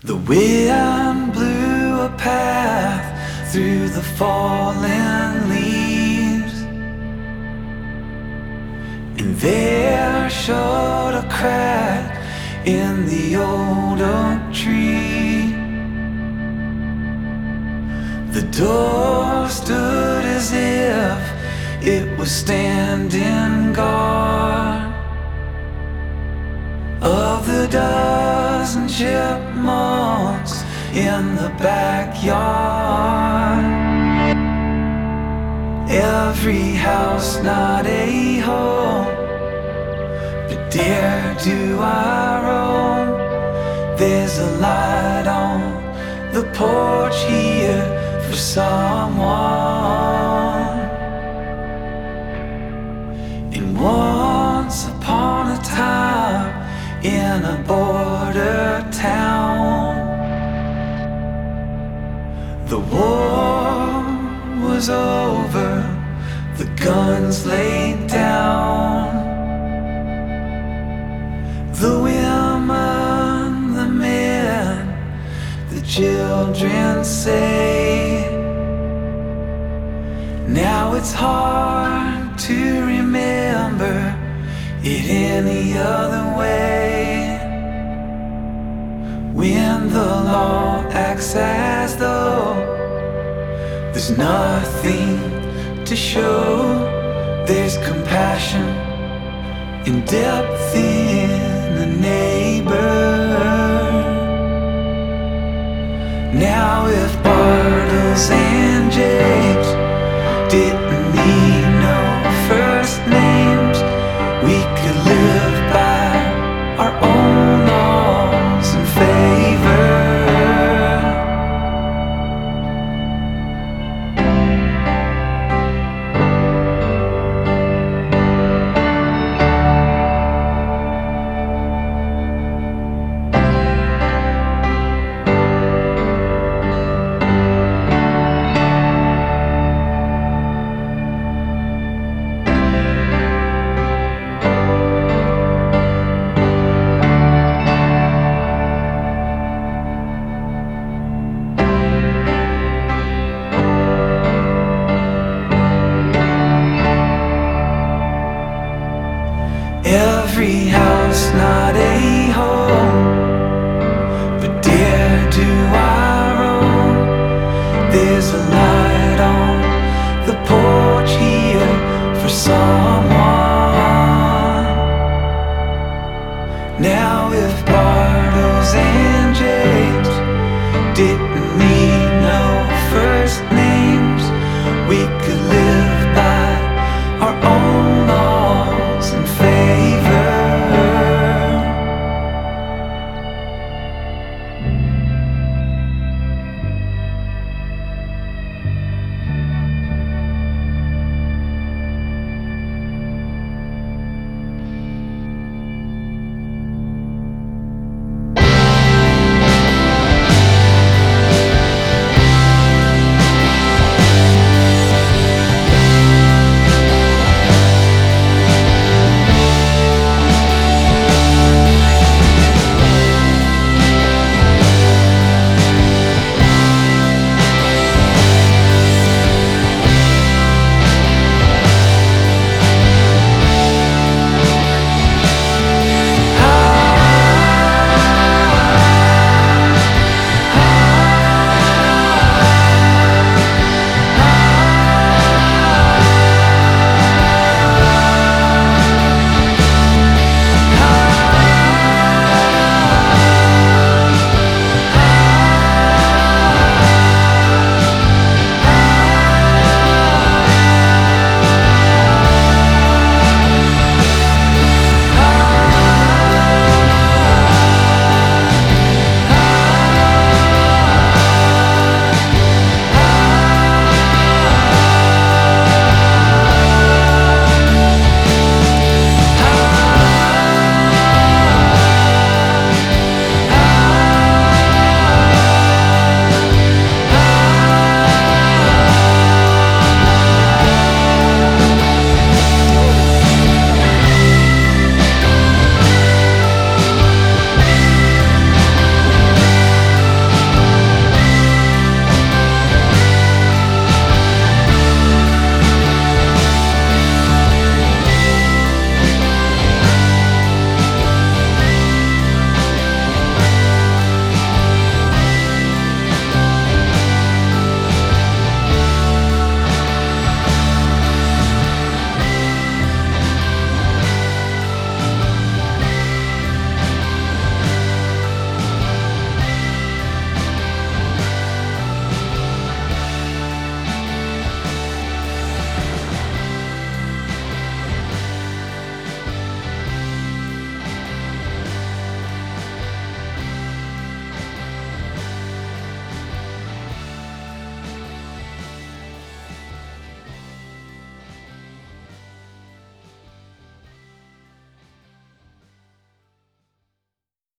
The wind blew a path through the fallen leaves, and there showed a crack in the old oak tree. The door stood as if it was standing guard of the dozen chipmunks in the backyard. Every house not a home, but dare do I roam. There's a light on the porch here for someone. And once upon a time, in a border town, the war was over, the guns laid down. The women, the men, the children say, now it's hard to remember it any other way. When the law acts as though there's nothing to show, there's compassion and depth in the neighbor. Now if Bartles and James didn't need no first names, we could live by our own laws and favor. Every house not a home, but dare do I roam. There's a light on the porch here for someone. Now if Bartles and James did